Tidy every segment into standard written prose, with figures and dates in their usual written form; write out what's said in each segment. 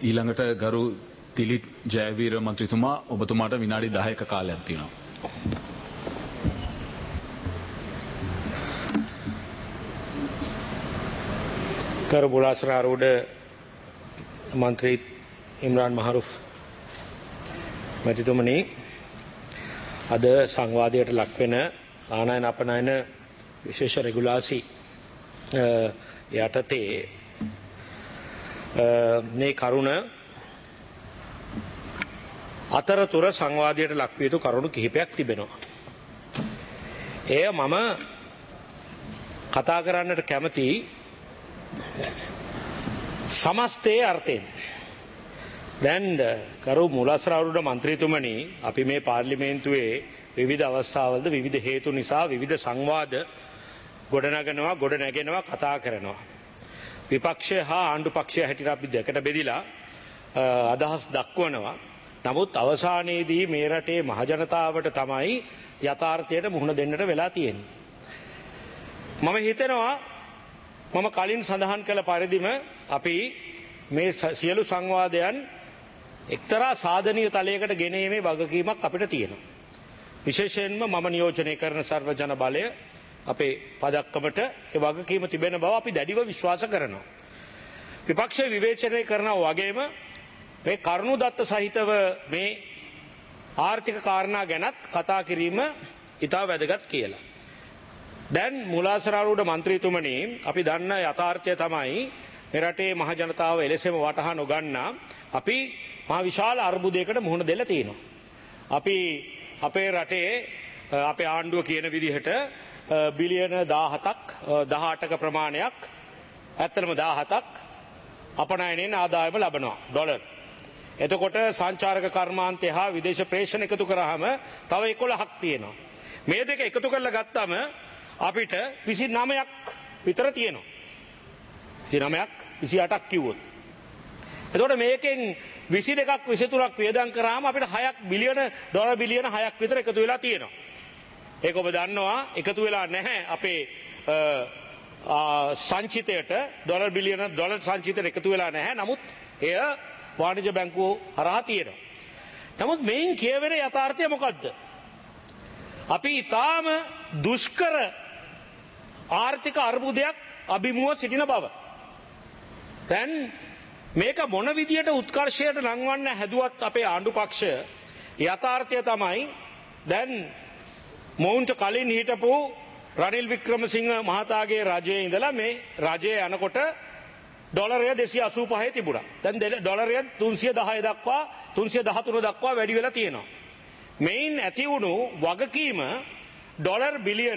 ඊළඟට ගරු තිලිත් ජයවීර මන්ත්‍රීතුමා ඔබතුමාට විනාඩි 10ක කාලයක් තියෙනවා. කරු බුලාසනාරූඪ මන්ත්‍රී ඉම්රාන් මහරුෆ් මැතිතුමනි, අද සංවාදයට ලක්වෙන ආනයන අපනයන විශේෂ රෙගුලාසි යටතේ මේ කරුණ අතරතුර සංවාදයට ලක්විය යුතු කරුණු කිහිපයක් තිබෙනවා. එය මම කතා කරන්නට කැමති සමස්තයේ අර්ථයෙන්. දැන් කරු මුලස්රාරුඩ මන්ත්‍රීතුමනි, අපි මේ පාර්ලිමේන්තුවේ විවිධ අවස්ථාවලද විවිධ හේතු නිසා විවිධ සංවාද ගොඩනගනවා, ගොඩනැගෙනවා, කතා කරනවා. විපක්ෂය හා ආණ්ඩු පක්ෂය හැටියට අපි දෙකට බෙදිලා අදහස් දක්වනවා. නමුත් අවසානයේදී මේ රටේ මහජනතාවට තමයි යථාර්ථයට මුහුණ දෙන්නට වෙලා තියෙන්නේ. මම හිතනවා මම කලින් සඳහන් කළ පරිදිම අපි මේ සියලු සංවාදයන් එක්තරා සාධනීය තලයකට ගෙනීමේ වගකීමක් අපිට තියෙනවා. විශේෂයෙන්ම මම නියෝජනය කරන සර්ව ජන බලය අපේ පදක්කමට ඒ වගකීම තිබෙන බව අපි දැඩිව විශ්වාස කරනවා. විපක්ෂය විවේචනය කරනවා වගේම මේ කරුණු දත්ත සහිතව මේ ආර්ථික කාරණා ගැනත් කතා කිරීම ඉතා වැදගත් කියලා. දැන් මුලාසරාරූඪ මන්ත්‍රීතුමනි, අපි දන්න යථාර්ථය තමයි මේ රටේ මහ ජනතාව එලෙසම වටහා නොගන්නා අපි මහ විශාල අර්බුදයකට මුහුණ දෙලා තියෙනවා. අපි අපේ රටේ අපේ ආණ්ඩුව කියන විදිහට බිලියන 18ක ප්‍රමාණයක්, ඇත්තටම 17ක් අපනයනෙන් ආදායම ලබනවා ඩොලර්. එතකොට සංචාරක කර්මාන්තය හා විදේශ ප්‍රේෂණ එකතු කරාම තව 11ක් තියෙනවා. මේ දෙක එකතු කරලා ගත්තම අපිට 29ක් විතර තියෙනවා. 29ක් 28ක් කිව්වොත්. එතකොට මේකෙන් 22ක් 23ක් වේදම් කරාම අපිට 6ක් බිලියන ඩොලර් බිලියන 6ක් විතර එකතු වෙලා තියෙනවා. ඒක ඔබ දන්නවා එකතු වෙලා නැහැ අපේ සංචිතයට ඩොලර් සංචිතයට එකතු වෙලා නැහැ. නමුත් එය වාණිජ බැංකුව හරහා තියෙනවා. නමුත් මේන් කියවෙන යථාර්ථය මොකද්ද? අපි ඊටාම දුෂ්කර ආර්ථික අර්බුදයක් අභිමුව සිටින බව. දැන් මේක මොන විදියට උත්කර්ෂයට ලංවන්න හැදුවත් අපේ ආණ්ඩු පක්ෂය, යථාර්ථය තමයි දැන් මොවුන්ට කලින් හිටපු රනිල් වික්‍රමසිංහ මහතාගේ රජයේ ඉඳලා මේ රජයේ යනකොට ඩොලරය 285 තිබුණා. දැන් ඩොලරය 310 දක්වා 313 දක්වා වැඩි වෙලා තියෙනවා. මේන් ඇති වුණු වගකීම ඩොලර් බිලියන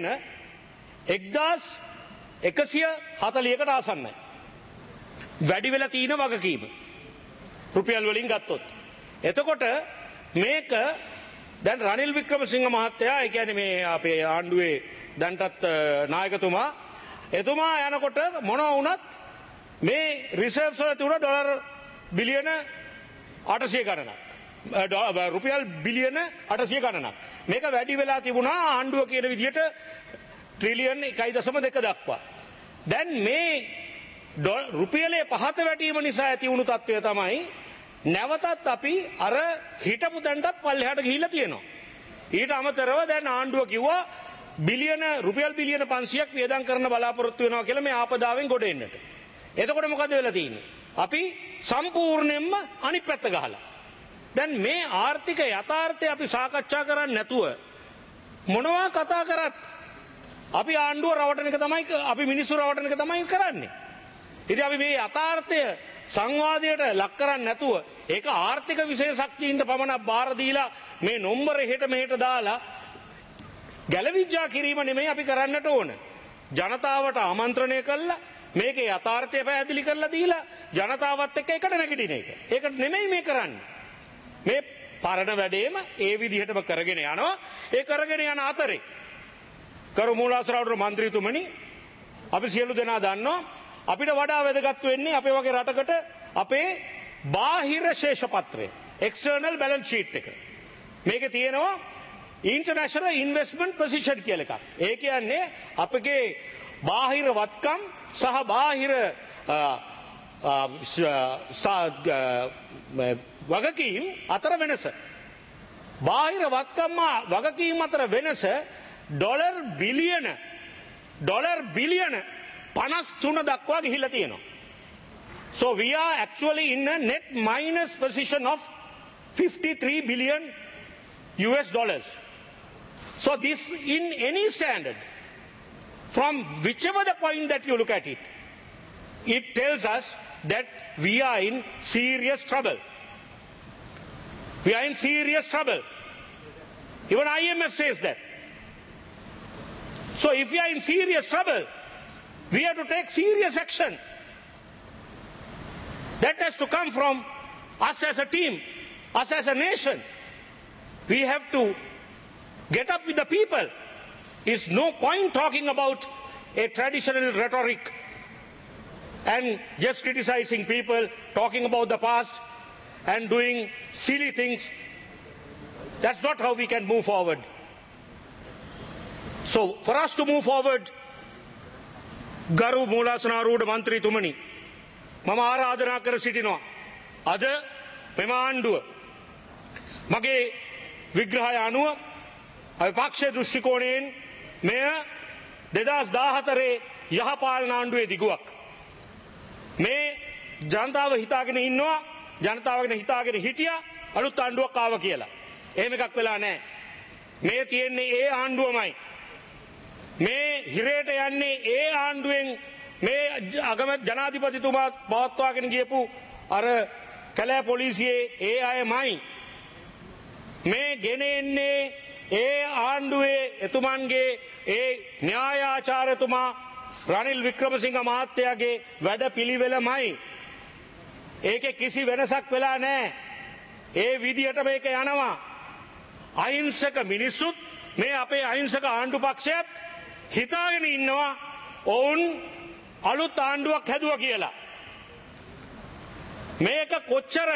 1140කට ආසන්නයි. වැඩි වෙලා තියෙන වගකීම රුපියල් වලින් ගත්තොත්. එතකොට මේක දැන් රනිල් වික්‍රමසිංහ මහත්තයා, ඒ කියන්නේ මේ අපේ ආණ්ඩුවේ දැන්ටත් නායකතුමා, එතුමා යනකොට මොනවා වුණත් මේ රිසර්ව්ස් වල තිබුණ ඩොලර් බිලියන 800 ගණනක්, රුපියල් බිලියන 800 ගණනක්. මේක වැඩි වෙලා තිබුණා ආණ්ඩුව කියන විදිහට ට්‍රිලියන් 1.2 දක්වා. දැන් මේ රුපියලේ පහත වැටීම නිසා ඇති වුණු තත්ත්වය තමයි නැවතත් අපි අර හිටපු තැනටත් පල්ලෙහාට ගිහිල්ලා තියෙනවා. ඊට අමතරව දැන් ආණ්ඩුව කිව්වා රුපියල් බිලියන 500ක් වියදම් කරන්න බලාපොරොත්තු වෙනවා කියලා මේ ආපදාවෙන් ගොඩ එන්නට. එතකොට මොකද වෙලා තියෙන්නේ? අපි සම්පූර්ණයෙන්ම අනිත් පැත්ත ගහලා. දැන් මේ ආර්ථික යථාර්ථය අපි සාකච්ඡා කරන්නේ නැතුව මොනවා කතා කරත් අපි ආණ්ඩුව රවටන එක තමයි, අපි මිනිස්සු රවටන එක තමයි කරන්නේ. ඉතින් අපි මේ යථාර්ථය සංවාදයට ලක් කරන්නේ නැතුව ඒක ආර්ථික විශේෂ ශක්තියින්ට පමණක් බාර දීලා මේ නොම්බර එහෙට මෙහෙට දාලා ගැලවිජ්ජා කිරීම නෙමෙයි අපි කරන්නට ඕන. ජනතාවට ආමන්ත්‍රණය කළා මේකේ යථාර්ථය පැහැදිලි කරලා දීලා ජනතාවත් එක්ක එකට නැගිටින එක. ඒකට නෙමෙයි මේ කරන්නේ. මේ පරණ වැඩේම ඒ විදිහටම කරගෙන යනවා. ඒ කරගෙන යන අතරේ කරු මුලාසරාරුඩ මන්ත්‍රීතුමනි, අපි සියලු දෙනා දන්නවා අපිට වඩා වැදගත් වෙන්නේ අපේ වගේ රටකට අපේ බාහිර ශේෂපත්‍රය, එක්ස්ටර්නල් බැලන්ස් ෂීට් එක. මේකේ තියෙනවා ඉන්ටර්නැෂනල් ඉන්වෙස්ට්මන්ට් පොසිෂන් කියලා එකක්. ඒ කියන්නේ අපගේ බාහිර වත්කම් සහ බාහිර වගකීම් අතර වෙනස. බාහිර වත්කම් වගකීම් අතර වෙනස ඩොලර් බිලියන 53 දක්වා ගිහිල්ලා තියෙනවා. So we are actually in a net minus position of 53 billion US dollars. So this, in any standard, from whichever the point that you look at it, it tells us that we are in serious trouble. We are in serious trouble. Even IMF says that. So if we are in serious trouble, we have to take serious action. That has to come from us as a team, us as a nation. We have to get up with the people. It's no point talking about a traditional rhetoric and just criticizing people, talking about the past and doing silly things. That's not how we can move forward. So for us to move forward, Garu Moolasanaruda Mantri Tumani, මම ආරාධනා කර සිටිනවා අද මෙම ආණ්ඩුව මගේ විග්‍රහය අනුව විපක්ෂ දෘෂ්ටි කෝණයෙන් මෙය 2014 යහපාලන ආණ්ඩුවේ දිගුවක් මේ ජනතාව හිතාගෙන ඉන්නවා ජනතාවගෙන හිතාගෙන හිටියා අලුත් ආණ්ඩුවක් ආව කියලා. එහෙම එකක් වෙලා නැහැ. මේ තියෙන්නේ ඒ ආණ්ඩුවමයි. මේ හිරේට යන්නේ ඒ ආණ්ඩුවෙන් මේ අගමැති ජනාධිපතිතුමා පවත්වාගෙන ගියපු අර කැලෑ පොලිසියේ ඒ අයමයි මේ ගෙන එන්නේ ඒ ආණ්ඩුවේ එතුමන්ගේ ඒ න්‍යායාචාර්යතුමා රනිල් වික්‍රමසිංහ මහත්තයාගේ වැඩ පිළිවෙලමයි. ඒකේ කිසි වෙනසක් වෙලා නැහැ. ඒ විදියට මේක යනවා. අහිංසක මිනිස්සුත් මේ අපේ අහිංසක ආණ්ඩු පක්ෂයත් හිතාගෙන ඉන්නවා ඔවුන් අලුත් ආණ්ඩුවක් හැදුවා කියලා. මේක කොච්චර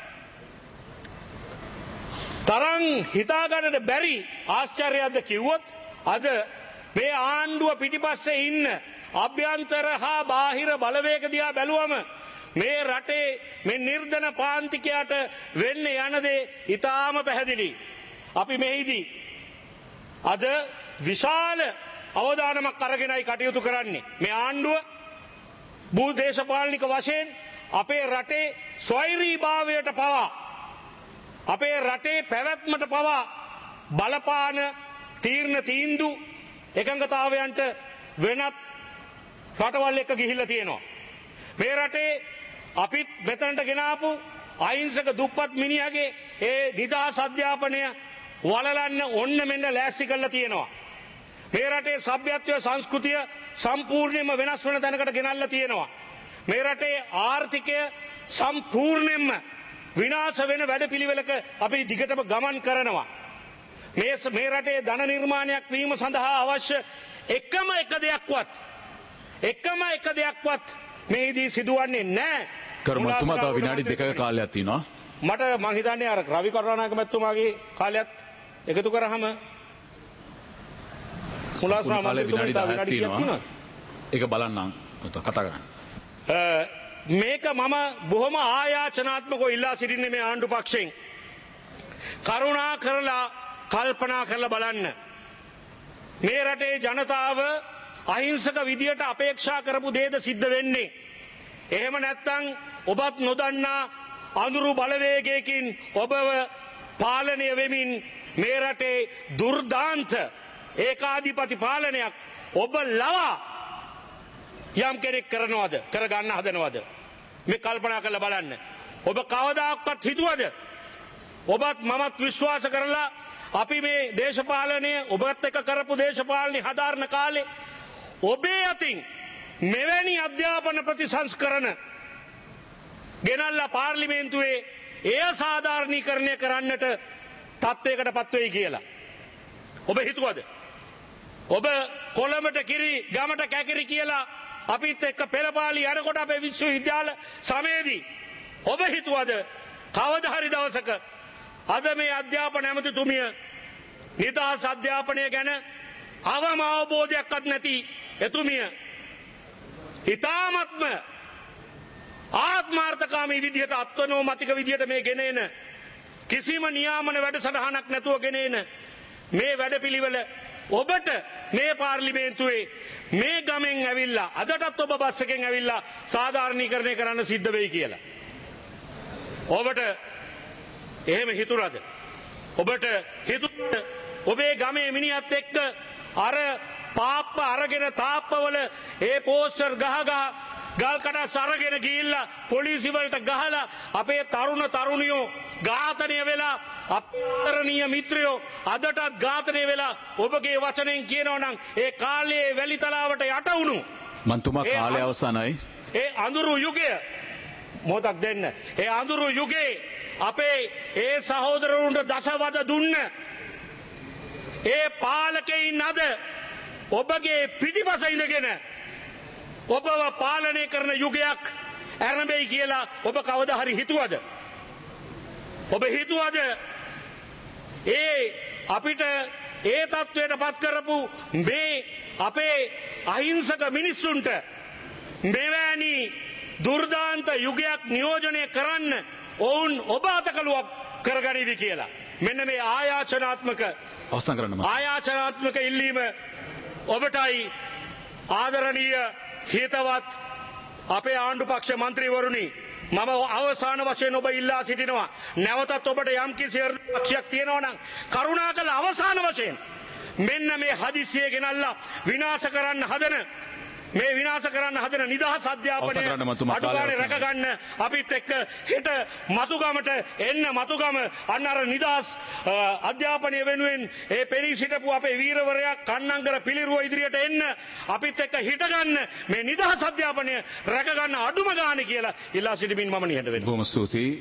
තරම් හිතාගන්නට බැරි ආශ්චර්යයක්ද කිව්වොත් අද මේ ආණ්ඩුව පිටිපස්සේ ඉන්න අභ්‍යන්තර හා බාහිර බලවේග දිහා බැලුවම මේ රටේ මේ නිර්ධන පාන්තිකයාට වෙන්න යන දේ ඉතාම පැහැදිලි. අපි මෙහිදී අද විශාල අවධානමක් අරගෙනයි කටයුතු කරන්නේ. මේ ආණ්ඩුව භූදේශපාලනික වශයෙන් අපේ රටේ ස්වෛරීභාවයට පවා අපේ රටේ පැවැත්මට පවා බලපාන තීරණ තීන්දුව එකඟතාවයන්ට වෙනත් රටවල් එක්ක ගිහිල්ලා තියෙනවා. මේ රටේ අපිත් මෙතනට ගෙනාපු අහිංසක දුප්පත් මිනිහගේ ඒ නිදහස් අධ්‍යාපනය වලලන්න ඔන්න මෙන්න ලෑස්ති කරලා තියෙනවා. මේ රටේ සભ્યත්වය සංස්කෘතිය සම්පූර්ණයෙන්ම වෙනස් වෙන තැනකට ගෙනල්ලා තියෙනවා. මේ රටේ ආර්ථිකය සම්පූර්ණයෙන්ම විනාශ වෙන වැඩපිළිවෙලක අපි දිගටම ගමන් කරනවා. මේ රටේ ධන නිර්මාණයක් වීම සඳහා අවශ්‍ය එකම එක දෙයක්වත් මේදී සිදුවන්නේ නැහැ. කර්මතුමා තව විනාඩි 2ක කාලයක් තියෙනවා. මට මං හිතන්නේ අර රවි කරුණානායක මැතිතුමාගේ කාලයත් එකතු කරාම ඒක බලන්නම් කතා කරන්න. මේක මම බොහොම ආයාචනාත්මකව ඉල්ලා සිටින්නේ මේ ආණ්ඩු පක්ෂයෙන්. කරුණා කරලා කල්පනා කරලා බලන්න. මේ රටේ ජනතාව අහිංසක විදියට අපේක්ෂා කරපු දේද සිද්ධ වෙන්නේ. එහෙම නැත්නම් ඔබත් නොදන්නා අඳුරු බලවේගයකින් ඔබව පාලනය වෙමින් මේ රටේ දුර්දාන්ත ඒකාධිපති පාලනයක් ඔබ ලවා යම් කෙනෙක් කරනවද කරගන්න හදනවද මේ කල්පනා කරලා බලන්න. ඔබ කවදාකවත් හිතුවද ඔබත් මමත් විශ්වාස කරලා අපි මේ දේශපාලනය ඔබත් එක්ක කරපු දේශපාලනය හදාරන කාලේ ඔබේ අතින් මෙවැනි අධ්‍යාපන ප්‍රතිසංස්කරණ ගෙනල්ලා පාර්ලිමේන්තුවේ එය සාධාරණීකරණය කරන්නට තත්ත්වයකට පත් වෙයි කියලා ඔබ හිතුවද? ඔබ කොළඹට කිරි ගමට කැකිරි කියලා අපිත් එක්ක පෙළපාලි යනකොට අපේ විශ්වවිද්‍යාල සමයේදී ඔබ හිතුවද කවදා හරි දවසක අද මේ අධ්‍යාපන ඇමතිතුමිය නිදහස් අධ්‍යාපනය ගැන අවම අවබෝධයක්වත් නැති එතුමිය ඉතාමත්ම ආත්මාර්ථකාමී විදිහට අත්වනෝමතික විදිහට මේ ගෙනෙන කිසිම නියාමන වැඩසටහනක් නැතුව ගෙනෙන මේ වැඩපිළිවෙල ඔබට මේ පාර්ලිමේන්තුවේ මේ ගමෙන් ඇවිල්ලා අදටත් ඔබ බස් එකෙන් ඇවිල්ලා සාධාරණීකරණය කරන්න සිද්ධ වෙයි කියලා. ඔබට එහෙම හිතුණාද? ඔබට හිතුණාද ඔබේ ගමේ මිනිහත් එක්ක අර පාප්ප අරගෙන තාප්පවල ඒ පෝස්ටර් ගහ ගල් කඩස් අරගෙන ගිහිල්ලා පොලිසිය වලට ගහලා අපේ තරුණ තරුණියෝ ඝාතනය වෙලා අපරණීය මිත්‍රයෝ අදටත් ඝාතනය වෙලා ඔබගේ වචනෙන් කියනවා නම් ඒ කාලයේ වැලිතලාවට යට වුණු මන්තුමා කාලය අවසానයි. ඒ අඳුරු යුගය මොහොතක් දෙන්න. ඒ අඳුරු යුගයේ අපේ ඒ සහෝදරවරුන්ට දසවද දුන්න ඒ පාලකයින් අද ඔබගේ පිටිපස ඉඳගෙන ඔබව පාලනය කරන යුගයක් ඇරඹෙයි කියලා ඔබ කවදා හරි හිතුවද? ඔබ හිතුවද ඒ අපිට ඒ තත්වයට පත් කරපු මේ අපේ අහිංසක මිනිස්සුන්ට මෙවැනි දුර්දාන්ත යුගයක් නියෝජනය කරන්න ඔවුන් ඔබ අතකලුවක් කරගනිවි කියලා. මෙන්න මේ අවසන් කරන්න ආයාචනාත්මක ඉල්ලීම ඔබටයි ආදරණීය හිතවත් අපේ ආණ්ඩු පක්ෂ මන්ත්‍රීවරුනි මම අවසාන වශයෙන් ඔබ ඉල්ලා සිටිනවා නැවතත් ඔබට යම්කිසි පක්ෂයක් තියෙනවා නම් කරුණාකර අවසාන වශයෙන් මෙන්න මේ හදිස්සිය ගෙනල්ලා විනාශ කරන්න හදන නිදහස් අධ්‍යාපනය අඩුගානේ රැකගන්න අපිත් එක්ක හෙට මතුගමට එන්න මතුගම අන්න අර නිදහස් අධ්‍යාපනය වෙනුවෙන් ඒ පෙනී සිටපු අපේ වීරවරයා කන්නංගර පිළිරුව ඉදිරියට එන්න අපිත් එක්ක හිටගන්න මේ නිදහස් අධ්‍යාපනය රැකගන්න අඩුම ගානේ කියලා ඉල්ලා සිටිමින් මම නිහඬ වෙනවා. බොහොම ස්තුතියි.